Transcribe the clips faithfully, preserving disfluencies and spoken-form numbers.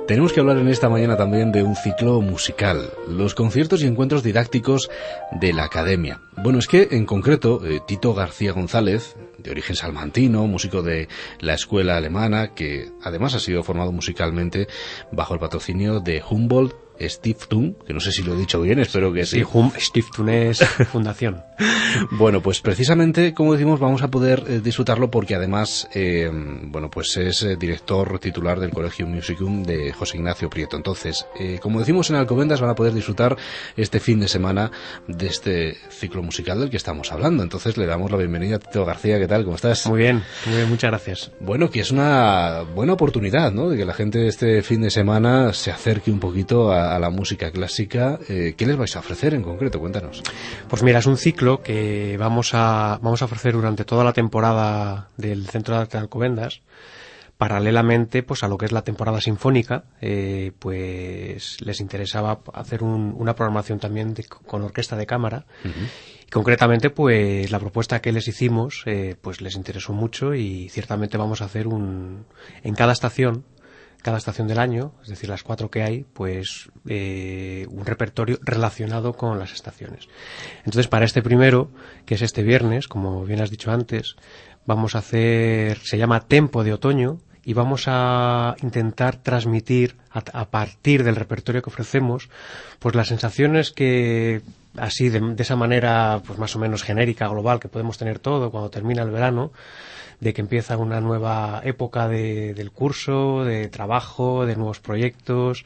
Tenemos que hablar en esta mañana también de un ciclo musical, los conciertos y encuentros didácticos de la Academia. Bueno, es que en concreto eh, Tito García González, de origen salmantino, músico de la escuela alemana, que además ha sido formado musicalmente bajo el patrocinio de Humboldt Stiftung, que no sé si lo he dicho bien, espero que sí. Sí, Humboldt Stiftung es fundación. Bueno, pues precisamente, como decimos, vamos a poder eh, disfrutarlo porque además, eh, bueno, pues es eh, director titular del Colegio Musicum de José Ignacio Prieto. Entonces, eh, como decimos en Alcobendas, van a poder disfrutar este fin de semana de este ciclo musical del que estamos hablando. Entonces, le damos la bienvenida a Tito García. ¿Qué tal? ¿Cómo estás? Muy bien, muy bien, muchas gracias. Bueno, que es una buena oportunidad, ¿no?, de que la gente este fin de semana se acerque un poquito a a la música clásica. Eh, ¿qué les vais a ofrecer en concreto? Cuéntanos. Pues mira, es un ciclo que vamos a vamos a ofrecer durante toda la temporada del Centro de Arte de Alcobendas, paralelamente pues a lo que es la temporada sinfónica. Eh, pues les interesaba hacer un, una programación también de, con orquesta de cámara. Uh-huh. Y concretamente, pues la propuesta que les hicimos eh, pues les interesó mucho y ciertamente vamos a hacer un en cada estación cada estación del año, es decir, las cuatro que hay, pues eh, un repertorio relacionado con las estaciones. Entonces, para este primero, que es este viernes, como bien has dicho antes, vamos a hacer, se llama Tempo de Otoño, y vamos a intentar transmitir a, a partir del repertorio que ofrecemos, pues las sensaciones que, así de, de esa manera, pues más o menos genérica, global, que podemos tener todo cuando termina el verano, de que empieza una nueva época de, del curso, de trabajo, de nuevos proyectos,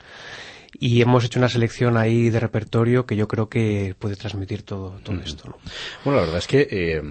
y hemos hecho una selección ahí de repertorio que yo creo que puede transmitir todo, todo mm. esto, ¿no? Bueno, la verdad es que eh,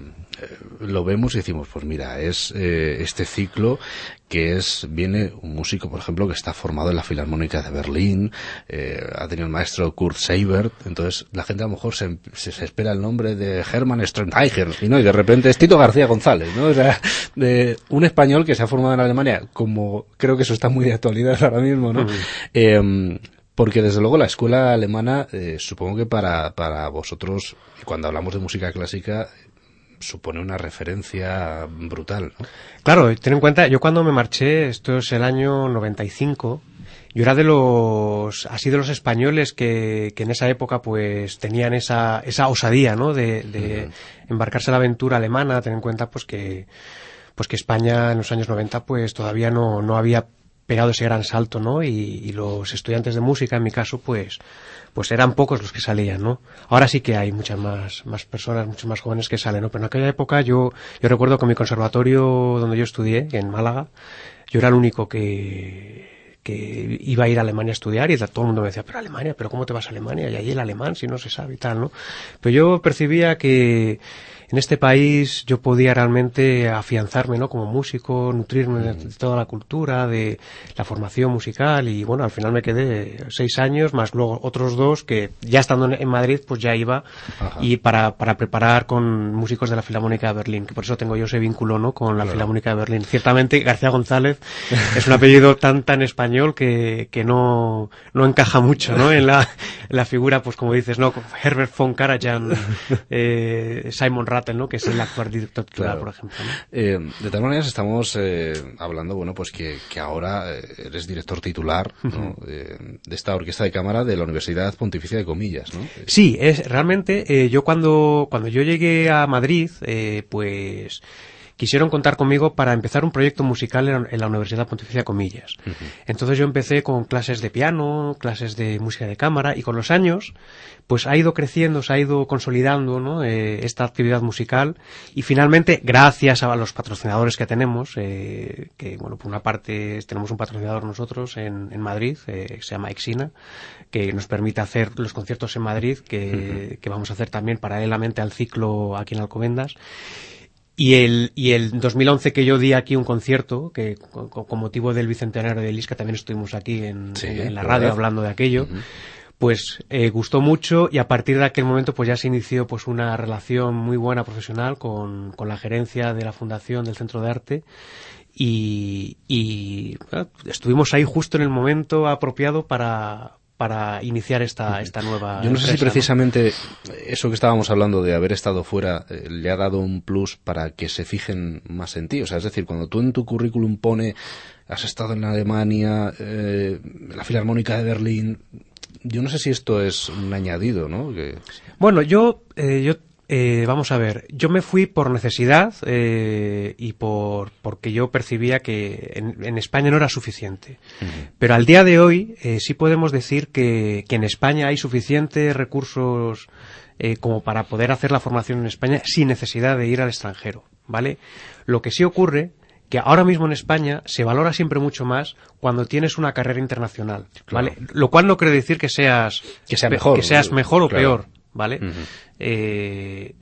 lo vemos y decimos, pues mira, es eh, este ciclo que es, viene un músico, por ejemplo, que está formado en la Filarmónica de Berlín, eh, ha tenido el maestro Kurt Seibert, entonces la gente a lo mejor se, se, se espera el nombre de Hermann Strentheiger, y no, y de repente es Tito García González, ¿no? O sea, de un español que se ha formado en Alemania, como creo que eso está muy de actualidad ahora mismo, ¿no? Uh-huh. Eh, porque desde luego la escuela alemana, eh, supongo que para, para vosotros, cuando hablamos de música clásica, supone una referencia brutal, ¿no? Claro, ten en cuenta, yo cuando me marché, esto es el año noventa y cinco, yo era de los, así de los españoles que, que en esa época pues tenían esa, esa osadía, ¿no?, de, de uh-huh. embarcarse a la aventura alemana. Ten en cuenta pues que, pues que España en los años noventa pues todavía no, no había pegado ese gran salto, ¿no? Y, y los estudiantes de música, en mi caso, pues, pues eran pocos los que salían, ¿no? Ahora sí que hay muchas más, más personas, muchos más jóvenes que salen, ¿no? Pero en aquella época yo, yo recuerdo que en mi conservatorio donde yo estudié, en Málaga, yo era el único que, que iba a ir a Alemania a estudiar y todo el mundo me decía, pero Alemania, pero ¿cómo te vas a Alemania? Y allí el alemán, si no se sabe y tal, ¿no? Pero yo percibía que en este país yo podía realmente afianzarme, ¿no?, como músico, nutrirme de, de toda la cultura, de la formación musical, y bueno, al final me quedé seis años, más luego otros dos que ya estando en Madrid pues ya iba. Ajá. Y para, para preparar con músicos de la Filarmónica de Berlín, que por eso tengo yo ese vínculo, ¿no?, con la claro. Filarmónica de Berlín. Ciertamente García González es un apellido tan tan español que, que no, no encaja mucho, ¿no?, en la, en la figura, pues como dices, ¿no?, Herbert von Karajan, eh, Simon Rattle, ¿no?, que es el actual director titular, claro. por ejemplo, ¿no? Eh, de todas maneras estamos eh, hablando, bueno, pues que, que ahora eres director titular, ¿no?, uh-huh. de, de esta orquesta de cámara de la Universidad Pontificia de Comillas, ¿no? Sí, es realmente eh, yo cuando cuando yo llegué a Madrid, eh, pues quisieron contar conmigo para empezar un proyecto musical en, en la Universidad Pontificia de Comillas. Uh-huh. Entonces yo empecé con clases de piano, clases de música de cámara, y con los años pues ha ido creciendo, se ha ido consolidando, ¿no?, eh, esta actividad musical, y finalmente, gracias a los patrocinadores que tenemos, eh, que bueno, por una parte tenemos un patrocinador nosotros en, en Madrid, eh, que se llama Exina, que nos permite hacer los conciertos en Madrid, que, uh-huh. que vamos a hacer también paralelamente al ciclo aquí en Alcobendas. Y el, y el dos mil once que yo di aquí un concierto, que con, con motivo del bicentenario de Lisca también estuvimos aquí en, sí, en, en la radio hablando de aquello, uh-huh. pues eh, gustó mucho, y a partir de aquel momento pues ya se inició pues una relación muy buena profesional con, con la gerencia de la Fundación del Centro de Arte, y, y bueno, estuvimos ahí justo en el momento apropiado para para iniciar esta, esta nueva Yo no sé empresa, si precisamente ¿no? eso que estábamos hablando de haber estado fuera eh, le ha dado un plus para que se fijen más en ti. O sea, es decir, cuando tú en tu currículum pone has estado en Alemania, eh, en la Filarmónica de Berlín, yo no sé si esto es un añadido, ¿no? Que... Bueno, yo, eh, yo Eh, vamos a ver, yo me fui por necesidad eh, y por porque yo percibía que en, en España no era suficiente. Uh-huh. Pero al día de hoy eh, sí podemos decir que, que en España hay suficientes recursos eh, como para poder hacer la formación en España sin necesidad de ir al extranjero, ¿vale? Lo que sí ocurre que ahora mismo en España se valora siempre mucho más cuando tienes una carrera internacional, ¿vale? Claro. Lo cual no quiere decir que seas que sea mejor, que seas mejor o claro. peor, ¿vale? Uh-huh. Eh,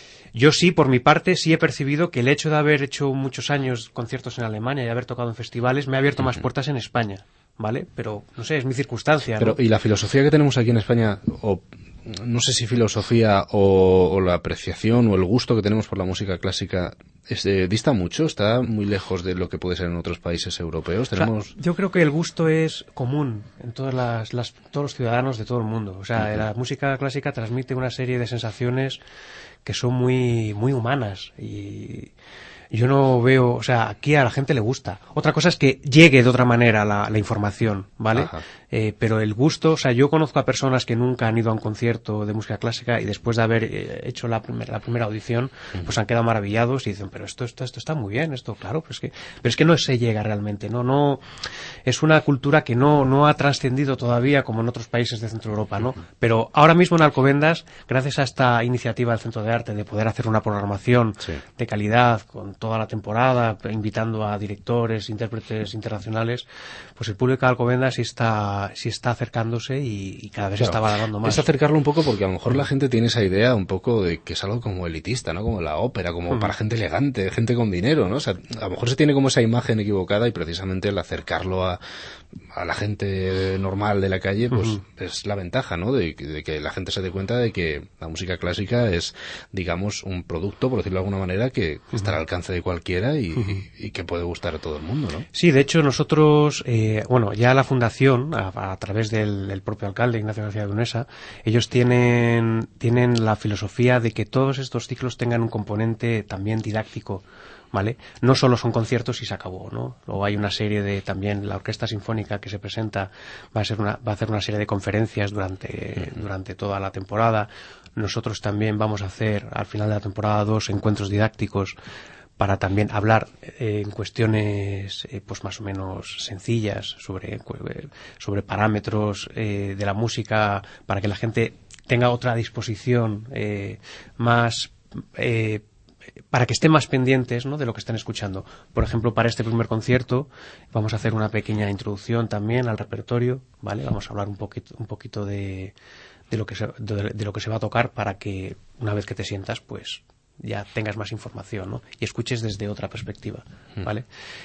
yo sí, por mi parte, sí he percibido que el hecho de haber hecho muchos años conciertos en Alemania y haber tocado en festivales me ha abierto uh-huh. más puertas en España, ¿vale? Pero, no sé, es mi circunstancia, Pero, ¿no? ¿y la filosofía que tenemos aquí en España, o no sé si filosofía o, o la apreciación o el gusto que tenemos por la música clásica, es, eh, dista mucho? ¿Está muy lejos de lo que puede ser en otros países europeos? ¿Tenemos... O sea, yo creo que el gusto es común en todas las, las, todos los ciudadanos de todo el mundo. O sea, uh-huh. la música clásica transmite una serie de sensaciones que son muy, muy humanas y... Yo no veo, o sea, aquí a la gente le gusta. Otra cosa es que llegue de otra manera la, la información, ¿vale? Eh, pero el gusto, o sea, yo conozco a personas que nunca han ido a un concierto de música clásica y después de haber eh, hecho la, primer, la primera audición, uh-huh. pues han quedado maravillados y dicen, pero esto, esto, esto está muy bien, esto, claro, pero es que, pero es que no se llega realmente, no, no, es una cultura que no, no ha trascendido todavía como en otros países de Centro Europa, ¿no? Uh-huh. Pero ahora mismo en Alcobendas, gracias a esta iniciativa del Centro de Arte de poder hacer una programación sí. de calidad con toda la temporada, invitando a directores, intérpretes internacionales, pues el público de Alcobendas sí está, sí está acercándose y, y cada vez claro, está valorando más. Es acercarlo un poco porque a lo mejor la gente tiene esa idea un poco de que es algo como elitista, ¿no? Como la ópera, como uh-huh. para gente elegante, gente con dinero, ¿no? O sea, a lo mejor se tiene como esa imagen equivocada y precisamente el acercarlo a, a la gente normal de la calle, pues uh-huh. es la ventaja, ¿no? De, de que la gente se dé cuenta de que la música clásica es, digamos, un producto, por decirlo de alguna manera, que uh-huh. está al alcance de cualquiera y, uh-huh. y, y que puede gustar a todo el mundo, ¿no? Sí, de hecho nosotros, eh, bueno, ya la fundación, a, a través del, del propio alcalde, Ignacio García de Unesa, ellos tienen, tienen la filosofía de que todos estos ciclos tengan un componente también didáctico, ¿vale? No solo son conciertos y se acabó, ¿no? Luego hay una serie de, también la Orquesta Sinfónica que se presenta, va a ser una, va a hacer una serie de conferencias durante, uh-huh. durante toda la temporada. Nosotros también vamos a hacer, al final de la temporada, dos encuentros didácticos para también hablar eh, en cuestiones eh, pues más o menos sencillas sobre, sobre parámetros eh, de la música para que la gente tenga otra disposición eh, más eh, para que estén más pendientes, ¿no?, de lo que están escuchando. Por ejemplo, para este primer concierto vamos a hacer una pequeña introducción también al repertorio, ¿vale? Vamos a hablar un poquito un poquito de, de lo que se, de, de lo que se va a tocar para que una vez que te sientas, pues ya tengas más información, ¿no? Y escuches desde otra perspectiva, ¿vale?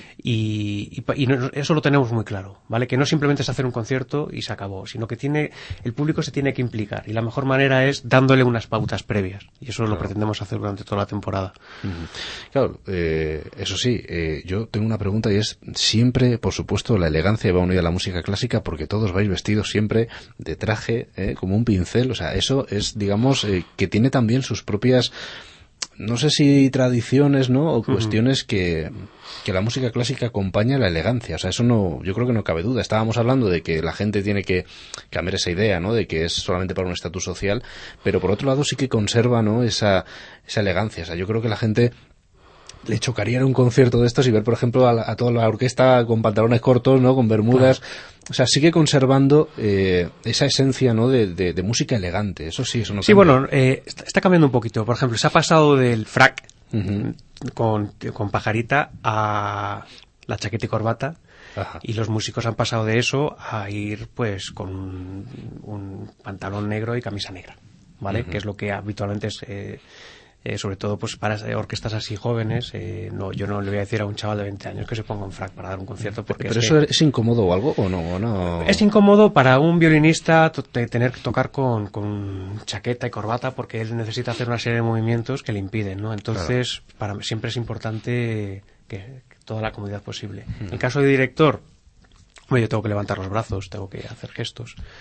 Y, y, y no, eso lo tenemos muy claro, ¿vale? Que no simplemente es hacer un concierto y se acabó, sino que tiene el público se tiene que implicar y la mejor manera es dándole unas pautas previas y eso claro. lo pretendemos hacer durante toda la temporada. Uh-huh. Claro, eh, eso sí, eh, yo tengo una pregunta y es siempre, por supuesto, la elegancia va unida a la música clásica porque todos vais vestidos siempre de traje, eh, como un pincel, o sea, eso es, digamos, eh, que tiene también sus propias no sé si tradiciones, ¿no? O cuestiones uh-huh. que, que la música clásica acompaña a la elegancia. O sea, eso no, yo creo que no cabe duda. Estábamos hablando de que la gente tiene que cambiar esa idea, ¿no? De que es solamente para un estatus social, pero por otro lado sí que conserva, ¿no? Esa, esa elegancia. O sea, yo creo que la gente le chocaría en un concierto de estos y ver, por ejemplo, a, la, a toda la orquesta con pantalones cortos, ¿no? Con bermudas. Claro. O sea, sigue conservando eh, esa esencia, ¿no? De, de, de música elegante. Eso sí, eso no Sí, cambia. bueno, eh, está, está cambiando un poquito. Por ejemplo, se ha pasado del frac uh-huh. con, con pajarita a la chaqueta y corbata. Ajá. Y los músicos han pasado de eso a ir, pues, con un, un pantalón negro y camisa negra, ¿vale? Uh-huh. Que es lo que habitualmente es... Eh, Eh, sobre todo pues para orquestas así jóvenes, eh, no, yo no le voy a decir a un chaval de veinte años que se ponga un frac para dar un concierto. Porque ¿Pero es eso que es incómodo o algo o no, o no? Es incómodo para un violinista to- tener que tocar con, con chaqueta y corbata porque él necesita hacer una serie de movimientos que le impiden, ¿no? Entonces, claro. para siempre es importante que, que toda la comodidad posible. Mm. En caso de director, bueno, yo tengo que levantar los brazos, tengo que hacer gestos.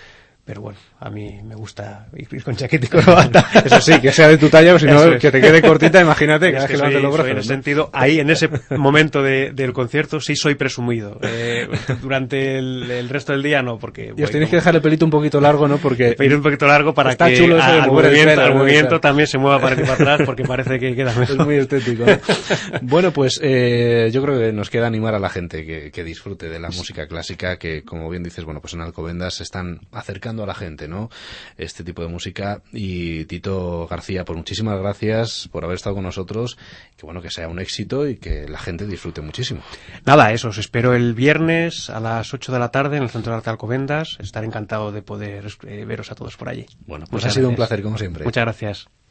pero bueno, a mí me gusta ir con chaqueta y corbata. Eso sí, que sea de tu talla, o si no, Eso es. que te quede cortita, imagínate, que, Es es que que soy, levantes los soy brazos, en ese ¿no? sentido, ahí en ese momento de, del concierto sí soy presumido. Eh, durante el, el resto del día no, porque... Y os tenéis que dejar el pelito un poquito largo, ¿no? Porque... ir un poquito largo para está que chulo eso de al mover el movimiento, pelo, al ¿no? movimiento Exacto. también se mueva para aquí y para atrás, porque parece que queda mejor. Es muy estético, ¿no? Bueno, pues eh, yo creo que nos queda animar a la gente que, que disfrute de la música clásica, que como bien dices, bueno, pues en Alcobendas se están acercando a la gente, ¿no? Este tipo de música. Y Tito García, pues muchísimas gracias por haber estado con nosotros, que bueno, que sea un éxito y que la gente disfrute muchísimo. Nada, eso, os espero el viernes a las ocho de la tarde en el Centro de Arte Alcobendas. Estaré encantado de poder eh, veros a todos por allí. Bueno, pues Muchas ha sido gracias. un placer como siempre. Muchas gracias.